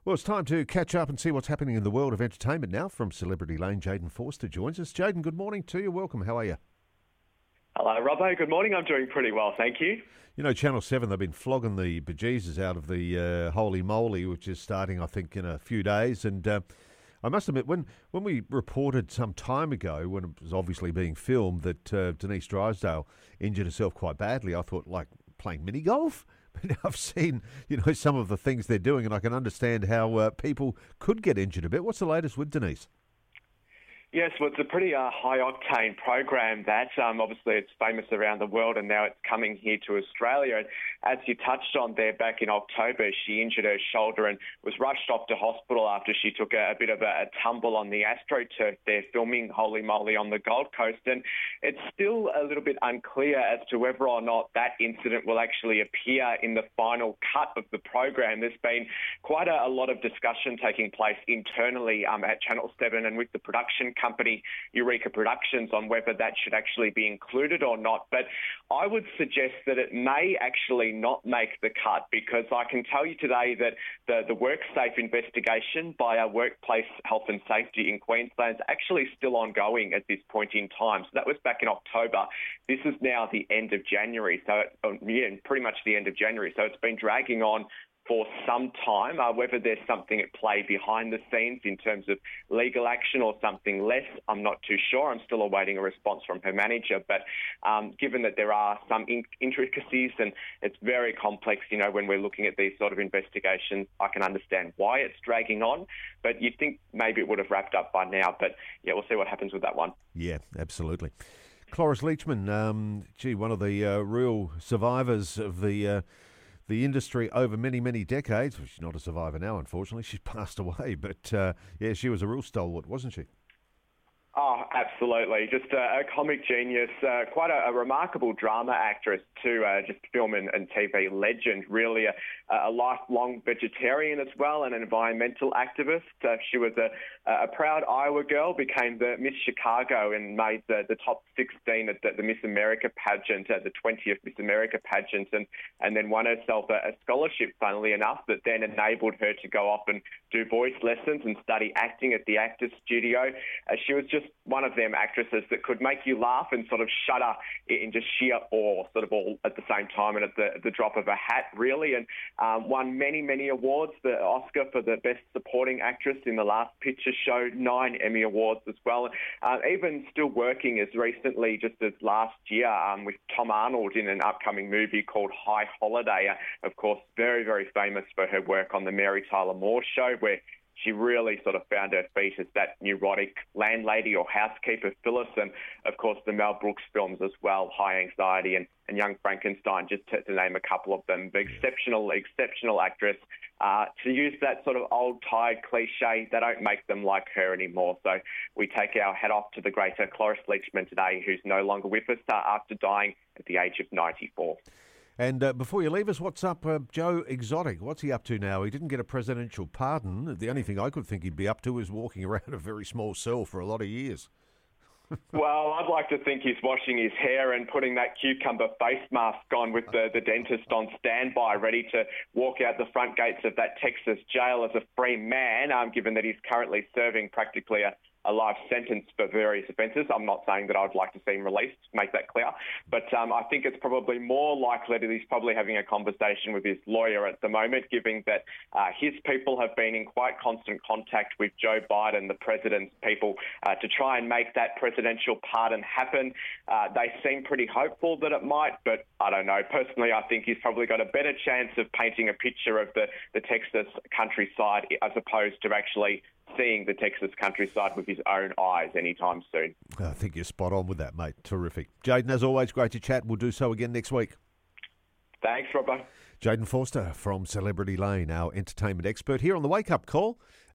Well, it's time to catch up and see what's happening in the world of entertainment now. From Celebrity Lane, Jayden Forster joins us. Jayden, good morning to you. Welcome. How are you? Hello, Robbo. Good morning. I'm doing pretty well, thank you. You know, Channel 7, they've been flogging the bejesus out of the Holy Moly, which is starting, I think, in a few days. And I must admit, when we reported some time ago, when it was obviously being filmed, that Denise Drysdale injured herself quite badly, I thought, like, playing mini golf? But now I've seen, some of the things they're doing, and I can understand how people could get injured a bit. What's the latest with Denise? Yes, well, it's a pretty high-octane program that obviously it's famous around the world, and now it's coming here to Australia. And as you touched on there, back in October, she injured her shoulder and was rushed off to hospital after she took a bit of a tumble on the AstroTurf there, filming Holy Moly on the Gold Coast. And it's still a little bit unclear as to whether or not that incident will actually appear in the final cut of the program. There's been quite a lot of discussion taking place internally at Channel 7 and with the production company Eureka Productions on whether that should actually be included or not. But I would suggest that it may actually not make the cut, because I can tell you today that the WorkSafe investigation by our Workplace Health and Safety in Queensland is actually still ongoing at this point in time. So that was back in October. This is now the end of January, pretty much the end of January. So it's been dragging on for some time. Whether there's something at play behind the scenes in terms of legal action or something less, I'm not too sure. I'm still awaiting a response from her manager. But given that there are some intricacies and it's very complex, when we're looking at these sort of investigations, I can understand why it's dragging on. But you'd think maybe it would have wrapped up by now. But yeah, we'll see what happens with that one. Yeah, absolutely. Cloris Leachman, one of the real survivors of the industry over many, many decades. Well, she's not a survivor now, unfortunately. She's passed away. But, she was a real stalwart, wasn't she? Oh, absolutely. Just a comic genius, quite a remarkable drama actress too, just film and TV legend, really a lifelong vegetarian as well, and an environmental activist. She was a proud Iowa girl, became the Miss Chicago and made the top 16 at the Miss America pageant, the 20th Miss America pageant, and then won herself a scholarship, funnily enough, that then enabled her to go off and do voice lessons and study acting at the Actors Studio. She was just one of them actresses that could make you laugh and sort of shudder in just sheer awe, sort of all at the same time and at the drop of a hat, really. And won many, many awards. The Oscar for the Best Supporting Actress in The Last Picture Show, 9 Emmy Awards as well. Even still working as recently, just as last year, with Tom Arnold in an upcoming movie called High Holiday. Of course, very, very famous for her work on The Mary Tyler Moore Show, where she really sort of found her feet as that neurotic landlady or housekeeper Phyllis, and of course the Mel Brooks films as well, High Anxiety and Young Frankenstein, just to name a couple of them. The exceptional actress. To use that sort of old tired cliche, they don't make them like her anymore. So we take our hat off to the greater Cloris Leachman today, who's no longer with us after dying at the age of 94. And before you leave us, what's up, Joe Exotic? What's he up to now? He didn't get a presidential pardon. The only thing I could think he'd be up to is walking around a very small cell for a lot of years. Well, I'd like to think he's washing his hair and putting that cucumber face mask on with the dentist on standby, ready to walk out the front gates of that Texas jail as a free man, given that he's currently serving practically a life sentence for various offences. I'm not saying that I'd like to see him released, make that clear. But I think it's probably more likely that he's probably having a conversation with his lawyer at the moment, given that his people have been in quite constant contact with Joe Biden, the president's people, to try and make that presidential pardon happen. They seem pretty hopeful that it might, but I don't know. Personally, I think he's probably got a better chance of painting a picture of the Texas countryside as opposed to actually seeing the Texas countryside with his own eyes anytime soon. I think you're spot on with that, mate. Terrific. Jayden, as always, great to chat. We'll do so again next week. Thanks, Robbo. Jayden Forster from Celebrity Lane, our entertainment expert here on the Wake Up Call.